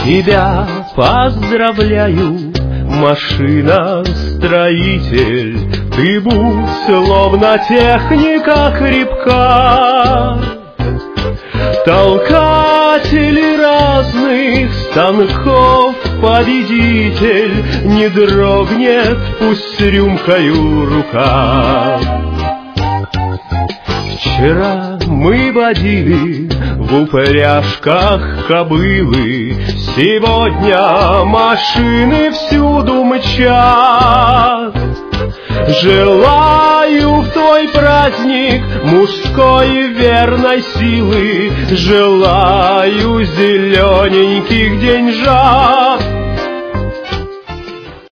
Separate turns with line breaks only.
Тебя поздравляю, машиностроитель, ты будь словно техника крепка. Толкатели разных станков победитель, не дрогнет, пусть с рюмкою рука. Вчера мы водили в упряжках кобылы, сегодня машины всюду мчат. Желаю в твой праздник мужской верной силы, желаю зелененьких деньжат.